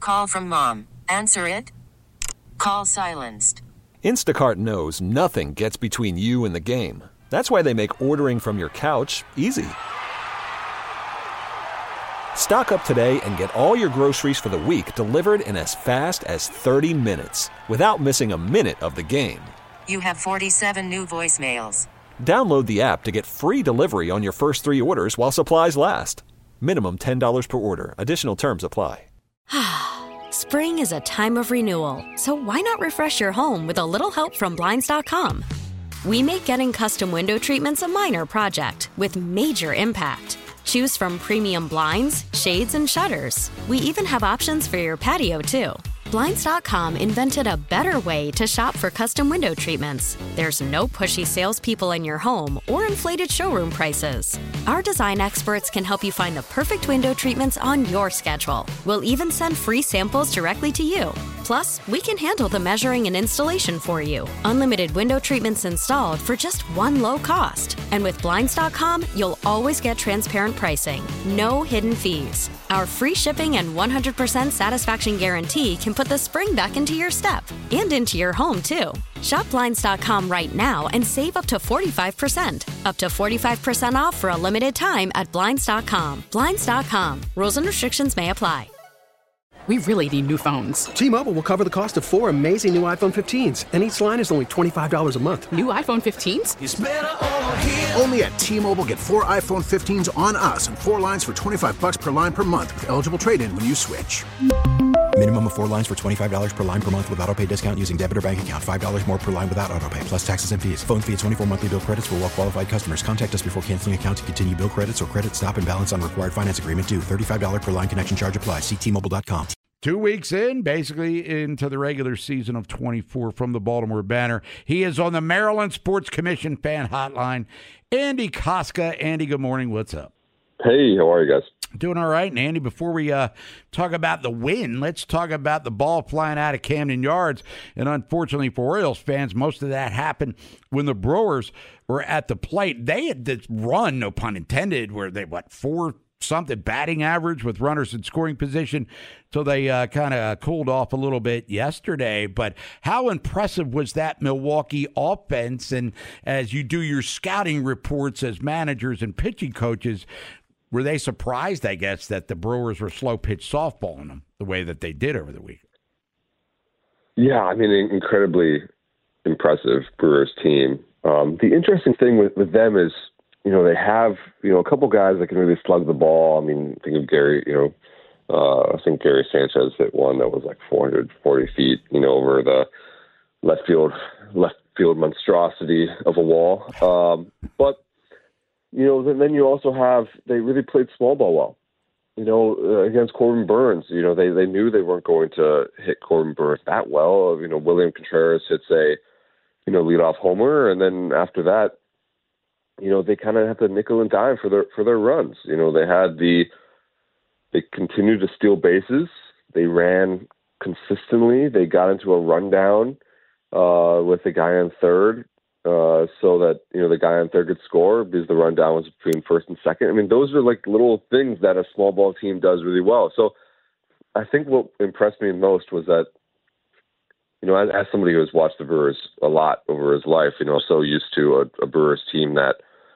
Call from mom. Answer it. Call silenced. Instacart knows nothing gets between you and the game. That's why they make ordering from your couch easy. Stock up today and get all your groceries for the week delivered in as fast as 30 minutes without missing a minute of the game. You have 47 new voicemails. Download the app to get free delivery on your first 3 orders while supplies last. Minimum $10 per order. Additional terms apply. Spring is a time of renewal, so why not refresh your home with a little help from Blinds.com? We make getting custom window treatments a minor project with major impact. Choose from premium blinds, shades, and shutters. We even have options for your patio, too. Blinds.com invented a better way to shop for custom window treatments. There's no pushy salespeople in your home or inflated showroom prices. Our design experts can help you find the perfect window treatments on your schedule. We'll even send free samples directly to you. Plus, we can handle the measuring and installation for you. Unlimited window treatments installed for just one low cost. And with Blinds.com, you'll always get transparent pricing. No hidden fees. Our free shipping and 100% satisfaction guarantee can put the spring back into your step and into your home, too. Shop Blinds.com right now and save up to 45%. Up to 45% off for a limited time at Blinds.com. Blinds.com. Rules and restrictions may apply. We really need new phones. T-Mobile will cover the cost of 4 amazing new iPhone 15s, and each line is only $25 a month. New iPhone 15s? It's better over here. Only at T-Mobile, get 4 iPhone 15s on us and 4 lines for $25 per line per month with eligible trade-in when you switch. Minimum of 4 lines for $25 per line per month with autopay discount using debit or bank account. $5 more per line without autopay, plus taxes and fees. Phone fee at 24 monthly bill credits for well-qualified customers. Contact us before canceling account to continue bill credits or credit stop and balance on required finance agreement due. $35 per line connection charge applies. See T-Mobile.com. 2 weeks in, basically into the regular season of 24 from the Baltimore Banner. He is on the Maryland Sports Commission fan hotline. Andy Koska. Andy, good morning. What's up? Hey, how are you guys? Doing all right. And Andy, before we talk about the win, let's talk about the ball flying out of Camden Yards. And unfortunately for Orioles fans, most of that happened when the Brewers were at the plate. They had this run, no pun intended, where they, 4-something batting average with runners in scoring position. So they kind of cooled off a little bit yesterday. But how impressive was that Milwaukee offense? And as you do your scouting reports as managers and pitching coaches, were they surprised, I guess, that the Brewers were slow-pitch softballing them the way that they did over the week? Yeah, I mean, incredibly impressive Brewers team. The interesting thing with them is, they have, a couple guys that can really slug the ball. I mean, think of Gary, I think Gary Sanchez hit one that was like 440 feet, over the left field monstrosity of a wall. But, then you also have, they really played small ball well. Against Corbin Burns, they knew they weren't going to hit Corbin Burns that well. William Contreras hits a, leadoff homer. And then after that, they kind of have to nickel and dime for their runs. They continued to steal bases. They ran consistently. They got into a rundown with the guy on third, so that the guy on third could score because the rundown was between first and second. I mean, those are like little things that a small ball team does really well. So I think what impressed me most was that, as somebody who has watched the Brewers a lot over his life, so used to a Brewers team that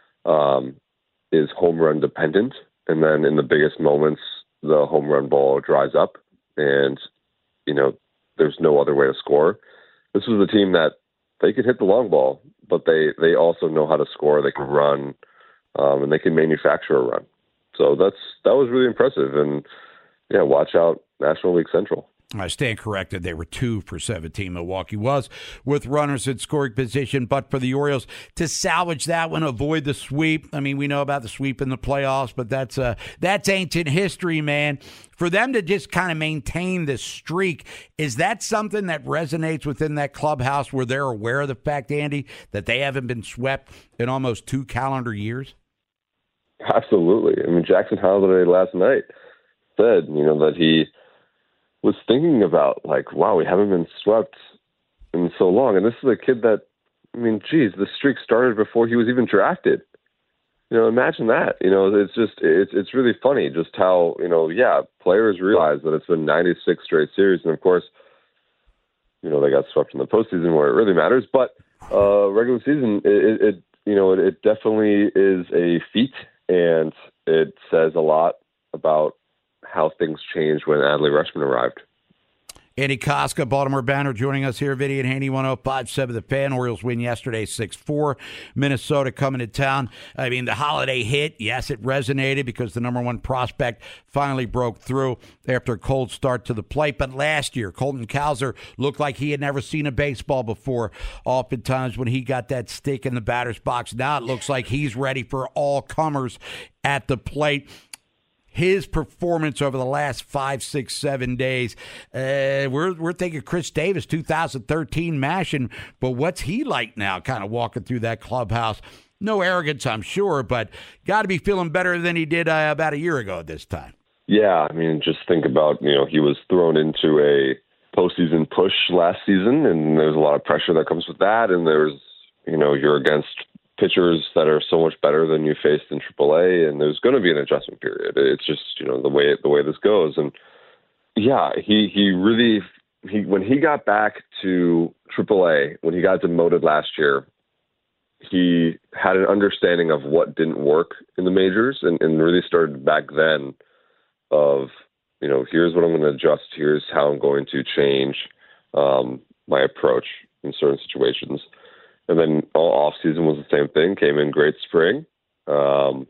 is home run dependent, and then in the biggest moments, the home run ball dries up, and there's no other way to score. This was a team that they could hit the long ball, but they also know how to score. They can run, and they can manufacture a run. So that was really impressive. And yeah, watch out National League Central. I stand corrected. They were 2 for 17. Milwaukee was with runners in scoring position, but for the Orioles to salvage that one, avoid the sweep. I mean, we know about the sweep in the playoffs, but that's ancient history, man. For them to just kind of maintain this streak, is that something that resonates within that clubhouse where they're aware of the fact, Andy, that they haven't been swept in almost 2 calendar years? Absolutely. I mean, Jackson Holliday last night said, that he was thinking about, like, wow, we haven't been swept in so long. And this is a kid that, I mean, geez, the streak started before he was even drafted. imagine that. It's really funny just how, players realize that it's been 96 straight series. And of course, they got swept in the postseason where it really matters. But regular season, it definitely is a feat, and it says a lot about how things changed when Adley Rutschman arrived. Andy Koska, Baltimore Banner, joining us here. Vinny and Haney, 105.7 The Fan. Orioles win yesterday 6-4. Minnesota coming to town. I mean, the holiday hit, yes, it resonated because the number one prospect finally broke through after a cold start to the plate. But last year, Colton Cowser looked like he had never seen a baseball before. Oftentimes when he got that stick in the batter's box, now it looks like he's ready for all comers at the plate. His performance over the last 5, 6, 7 days, we're thinking Chris Davis, 2013 mashing, but what's he like now, kind of walking through that clubhouse? No arrogance, I'm sure, but got to be feeling better than he did about a year ago at this time. Yeah, I mean, just think about, he was thrown into a postseason push last season, and there's a lot of pressure that comes with that, and there's, you're against pitchers that are so much better than you faced in AAA, and there's going to be an adjustment period. It's just, the way this goes. And yeah, he really, when he got back to AAA, when he got demoted last year, he had an understanding of what didn't work in the majors, and really started back then of, here's what I'm going to adjust. Here's how I'm going to change my approach in certain situations. And then all off season was the same thing. Came in great spring, and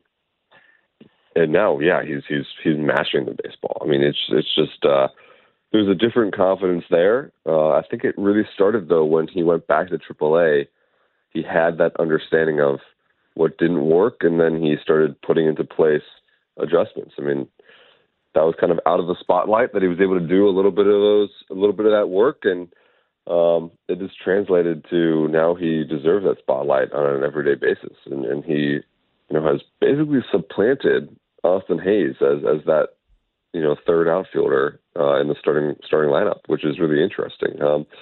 now, he's mashing the baseball. I mean, it's just there's a different confidence there. I think it really started though when he went back to AAA. He had that understanding of what didn't work, and then he started putting into place adjustments. I mean, that was kind of out of the spotlight that he was able to do a little bit of that work, and it is translated to now he deserves that spotlight on an everyday basis. And he, has basically supplanted Austin Hayes as that, third outfielder in the starting lineup, which is really interesting.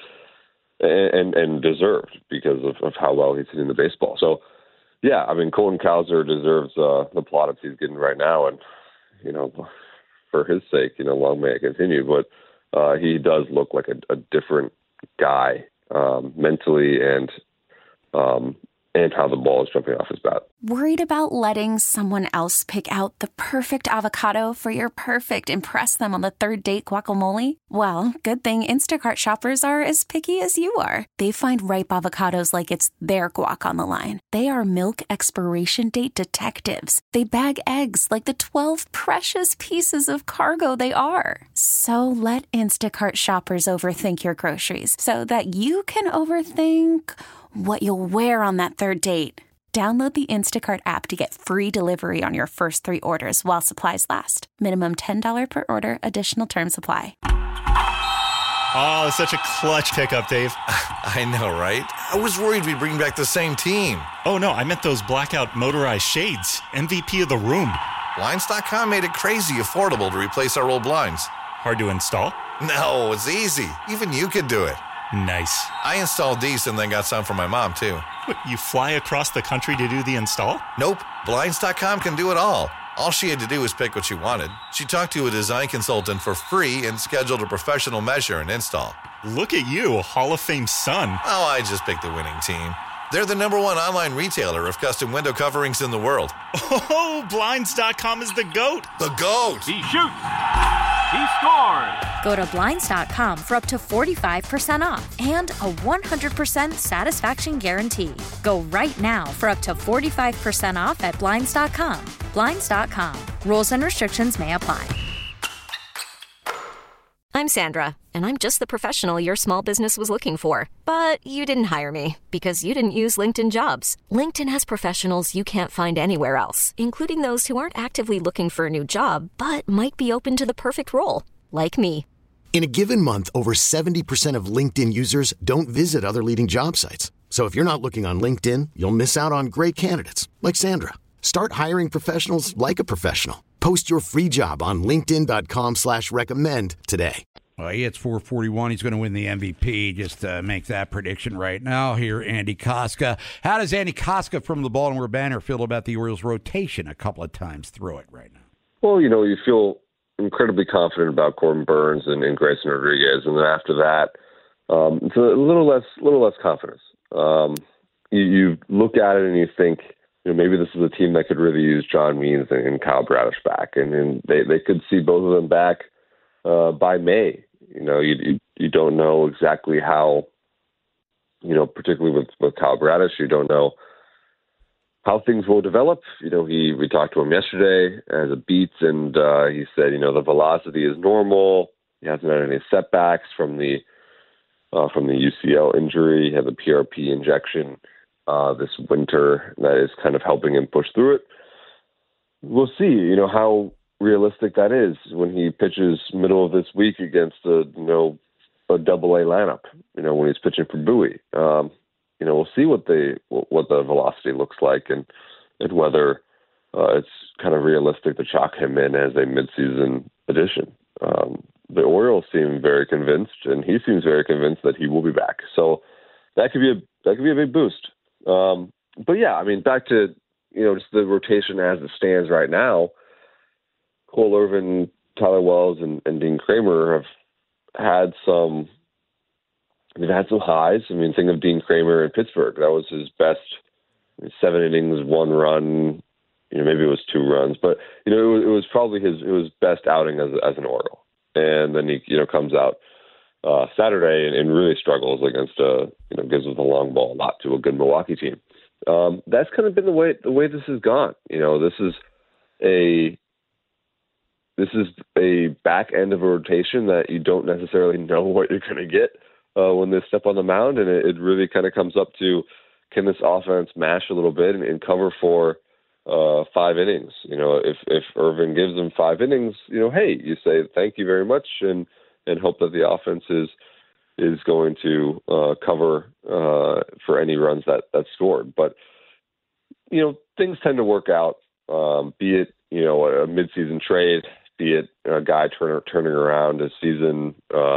And deserved because of how well he's hitting the baseball. So, yeah, I mean, Colton Cowser deserves the plaudits he's getting right now. And, for his sake, long may it continue. But he does look like a different guy mentally and how the ball is jumping off his bat. Worried about letting someone else pick out the perfect avocado for your perfect impress them on the third date guacamole? Well, good thing Instacart shoppers are as picky as you are. They find ripe avocados like it's their guac on the line. They are milk expiration date detectives. They bag eggs like the 12 precious pieces of cargo they are. So let Instacart shoppers overthink your groceries so that you can overthink what you'll wear on that third date. Download the Instacart app to get free delivery on your first 3 orders while supplies last. Minimum $10 per order. Additional terms apply. Oh, such a clutch pickup, Dave. I know, right? I was worried we'd bring back the same team. Oh, no, I meant those blackout motorized shades. MVP of the room. Blinds.com made it crazy affordable to replace our old blinds. Hard to install? No, it's easy. Even you could do it. Nice. I installed these and then got some for my mom, too. What, you fly across the country to do the install? Nope. Blinds.com can do it all. All she had to do was pick what she wanted. She talked to a design consultant for free and scheduled a professional measure and install. Look at you, Hall of Fame son. Oh, I just picked the winning team. They're the #1 online retailer of custom window coverings in the world. Oh, Blinds.com is the GOAT. The GOAT. He shoots. He scores. Go to Blinds.com for up to 45% off and a 100% satisfaction guarantee. Go right now for up to 45% off at Blinds.com. Blinds.com. Rules and restrictions may apply. I'm Sandra, and I'm just the professional your small business was looking for. But you didn't hire me because you didn't use LinkedIn Jobs. LinkedIn has professionals you can't find anywhere else, including those who aren't actively looking for a new job, but might be open to the perfect role, like me. In a given month, over 70% of LinkedIn users don't visit other leading job sites. So if you're not looking on LinkedIn, you'll miss out on great candidates like Sandra. Start hiring professionals like a professional. Post your free job on linkedin.com/recommend today. Well, he hits 441. He's going to win the MVP. Just make that prediction right now. Here, Andy Koska. How does Andy Koska from the Baltimore Banner feel about the Orioles' rotation a couple of times through it right now? Well, you feel incredibly confident about Corbin Burns and Grayson Rodriguez, and then after that, it's a little less confidence. You look at it and you think, maybe this is a team that could really use John Means and Kyle Bradish back, and they could see both of them back by May. You don't know exactly how, particularly with Kyle Bradish, you don't know how things will develop. We talked to him yesterday as a beat, and he said, the velocity is normal. He hasn't had any setbacks from the UCL injury. He had the PRP injection this winter that is kind of helping him push through it. We'll see, how realistic that is when he pitches middle of this week against a double-A lineup, when he's pitching for Bowie. We'll see what the velocity looks like and whether it's kind of realistic to chalk him in as a midseason addition. The Orioles seem very convinced, and he seems very convinced that he will be back. So that could be a big boost. But yeah, back to just the rotation as it stands right now. Cole Irvin, Tyler Wells, and Dean Kramer have had some. They've had some highs. Think of Dean Kramer in Pittsburgh. That was his best 7 innings, 1 run. Maybe it was 2 runs, but it was probably his best outing as an Oriole. And then he comes out Saturday and really struggles against gives the long ball a lot to a good Milwaukee team. That's kind of been the way this has gone. This is a back end of a rotation that you don't necessarily know what you're going to get when they step on the mound, and it really kind of comes up to, can this offense mash a little bit and cover for 5 innings? If Irvin gives them 5 innings, hey, you say thank you very much and hope that the offense is going to cover for any runs that's scored. But things tend to work out, be it a midseason trade, be it a guy turning around a season,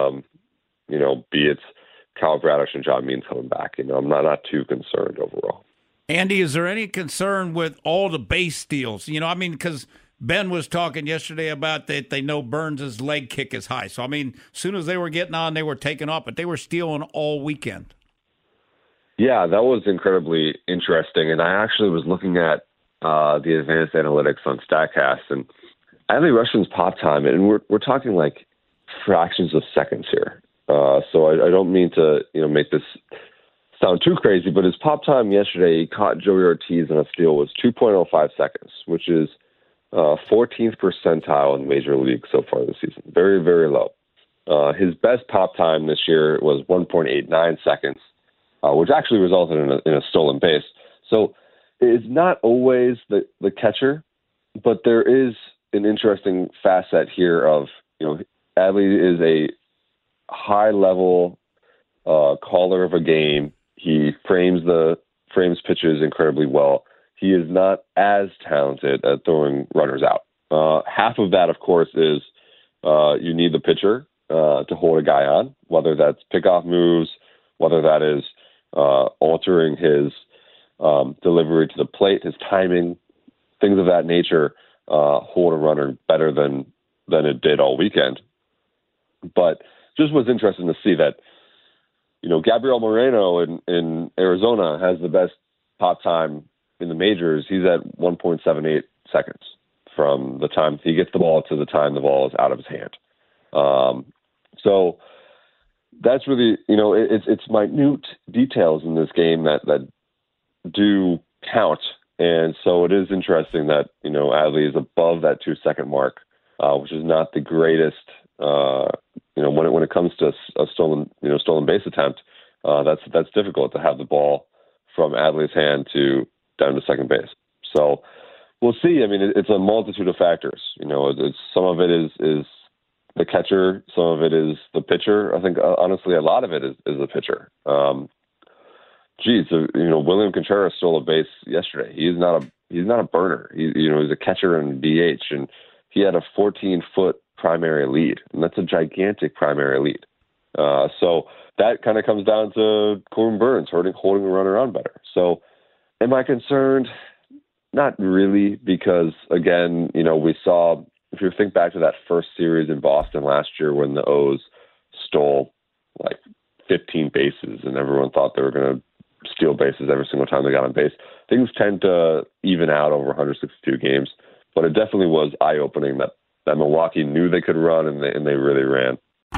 be it Kyle Bradish and John Means coming back. I'm not too concerned overall. Andy, is there any concern with all the base steals? Because Ben was talking yesterday about that they know Burns' leg kick is high. So, as soon as they were getting on, they were taking off, but they were stealing all weekend. Yeah, that was incredibly interesting. And I actually was looking at the advanced analytics on StatCast, and Adley Rutschman's pop time, and we're talking like fractions of seconds here. So I don't mean to make this sound too crazy, but his pop time yesterday, he caught Joey Ortiz on a steal, was 2.05 seconds, which is 14th percentile in Major League so far this season. Very, very low. His best pop time this year was 1.89 seconds, which actually resulted in a stolen base. So it's not always the catcher, but there is an interesting facet here of, Adley is a high-level caller of a game. He frames pitches incredibly well. He is not as talented at throwing runners out. Half of that, of course, is you need the pitcher to hold a guy on, whether that's pickoff moves, whether that is altering his delivery to the plate, his timing, things of that nature, hold a runner better than it did all weekend. But just was interesting to see that, Gabriel Moreno in Arizona has the best pop time in the majors. He's at 1.78 seconds from the time he gets the ball to the time the ball is out of his hand. So that's really, it's minute details in this game that do count. And so it is interesting that, Adley is above that 2-second mark, which is not the greatest, when it comes to a stolen base attempt. That's difficult to have the ball from Adley's hand to down to second base. So we'll see. It's a multitude of factors. It's some of it is the catcher, some of it is the pitcher. I think honestly, a lot of it is the pitcher. William Contreras stole a base yesterday. He's not a burner. He's a catcher and DH, and he had a 14-foot primary lead, and that's a gigantic primary lead. So that kind of comes down to Corbin Burnes holding the runner on better. So am I concerned? Not really, because, again, we saw, if you think back to that first series in Boston last year when the O's stole like 15 bases and everyone thought they were going to steal bases every single time they got on base, things tend to even out over 162 games. But it definitely was eye-opening that Milwaukee knew they could run, and they really ran.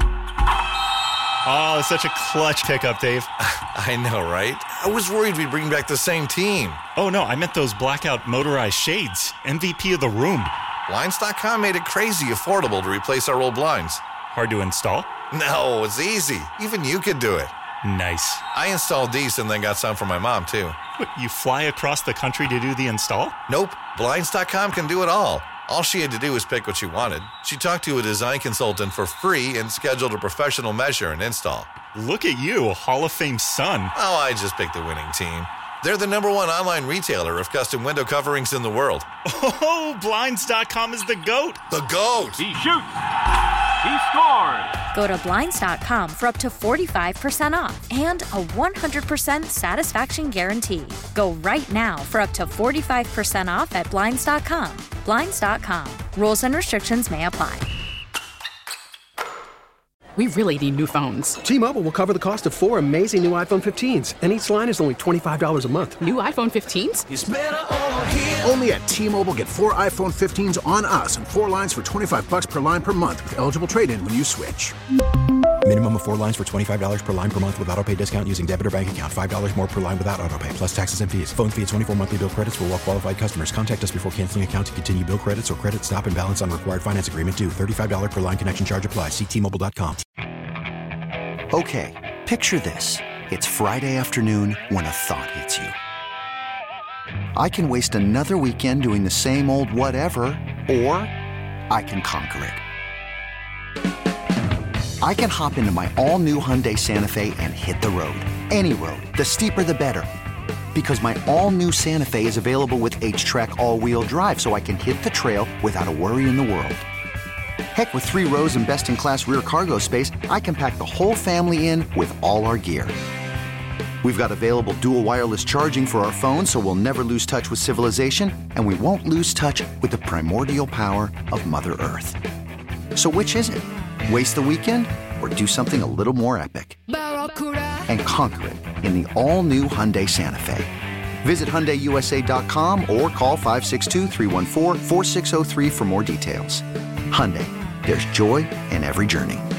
Oh, it's such a clutch pickup, Dave. I know, right? I was worried we'd bring back the same team. Oh, no, I meant those blackout motorized shades. MVP of the room. Blinds.com made it crazy affordable to replace our old blinds. Hard to install? No, it's easy. Even you could do it. Nice. I installed these and then got some for my mom, too. What, you fly across the country to do the install? Nope. Blinds.com can do it all. All she had to do was pick what she wanted. She talked to a design consultant for free and scheduled a professional measure and install. Look at you, a Hall of Fame son. Oh, I just picked the winning team. They're the #1 online retailer of custom window coverings in the world. Oh, Blinds.com is the GOAT. The GOAT! He shoots. He scores. Go to Blinds.com for up to 45% off and a 100% satisfaction guarantee. Go right now for up to 45% off at Blinds.com. Blinds.com. Rules and restrictions may apply. We really need new phones. T-Mobile will cover the cost of 4 amazing new iPhone 15s, and each line is only $25 a month. New iPhone 15s? It's better over here. Only at T-Mobile, get 4 iPhone 15s on us and 4 lines for $25 per line per month with eligible trade-in when you switch. Minimum of 4 lines for $25 per line per month with autopay discount using debit or bank account. $5 more per line without autopay, plus taxes and fees. Phone fee at 24 monthly bill credits for well-qualified customers. Contact us before canceling account to continue bill credits or credit stop and balance on required finance agreement due. $35 per line connection charge applies. See T-Mobile.com. Okay, picture this. It's Friday afternoon when a thought hits you. I can waste another weekend doing the same old whatever, or I can conquer it. I can hop into my all-new Hyundai Santa Fe and hit the road. Any road. The steeper, the better. Because my all-new Santa Fe is available with H-Track all-wheel drive, so I can hit the trail without a worry in the world. Heck, with 3 rows and best-in-class rear cargo space, I can pack the whole family in with all our gear. We've got available dual wireless charging for our phones, so we'll never lose touch with civilization, and we won't lose touch with the primordial power of Mother Earth. So which is it? Waste the weekend or do something a little more epic? And conquer it in the all-new Hyundai Santa Fe. Visit HyundaiUSA.com or call 562-314-4603 for more details. Hyundai, there's joy in every journey.